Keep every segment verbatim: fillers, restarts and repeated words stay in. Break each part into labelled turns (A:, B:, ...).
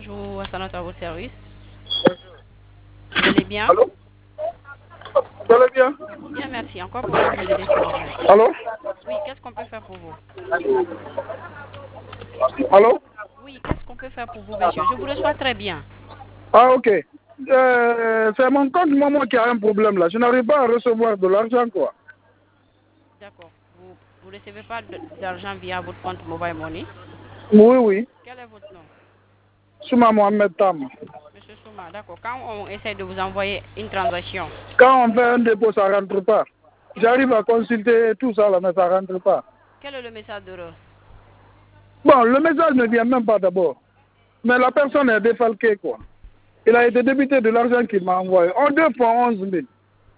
A: Bonjour, Hassanat à votre service. Vous allez bien?
B: Allô? Vous allez bien?
A: Bien, merci. Encore pour vous aider, s'il vous plaît.
B: Allô?
A: Oui, qu'est-ce qu'on peut faire pour vous?
B: Allô?
A: Oui, qu'est-ce qu'on peut faire pour vous, monsieur? Je vous reçois très bien.
B: Ah, ok. Euh, c'est mon compte maman qui a un problème là. Je n'arrive pas à recevoir de l'argent, quoi.
A: D'accord. Vous ne recevez pas de- d'argent via votre compte Mobile Money?
B: Oui, oui.
A: Quel est votre nom?
B: Souma Mohamed Tam.
A: Monsieur Souma, d'accord. Quand on essaie de vous envoyer une transaction,
B: Quand on fait un dépôt, ça ne rentre pas. J'arrive à consulter tout ça là, mais ça ne rentre pas.
A: quel est le message d'erreur?
B: Bon, le message ne vient même pas d'abord. Mais la personne est défalquée, quoi. Il a été débité de l'argent qu'il m'a envoyé. En deux fois onze mille.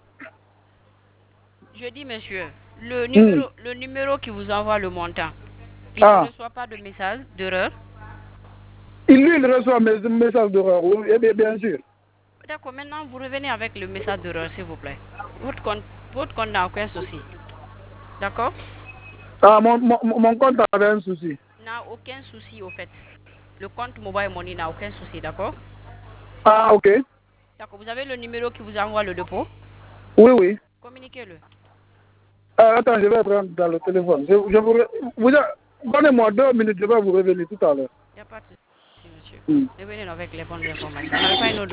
A: Je dis, monsieur, le
B: Hmm.
A: numéro, le numéro qui vous envoie le montant, il ne
B: Ah.
A: reçoit pas de message d'erreur?
B: Il, lui, il reçoit mes messages d'erreur, oui, eh bien, bien sûr.
A: D'accord, maintenant vous revenez avec le message d'erreur, s'il vous plaît. Votre compte, votre compte n'a aucun souci. D'accord?
B: Ah, mon, mon, mon compte avait un souci.
A: N'a aucun souci au fait. Le compte Mobile Money n'a aucun souci, d'accord?
B: Ah, ok.
A: D'accord, vous avez le numéro qui vous envoie le dépôt?
B: Oui, oui.
A: Communiquez-le.
B: Ah, attends, je vais prendre dans le téléphone. Je, je vous, re- vous a- donnez-moi deux minutes, je vais vous revenir tout à l'heure.
A: Il n'y a pas de souci, monsieur.
B: Hmm.
A: Revenez avec les bonnes informations. On n'avait pas une autre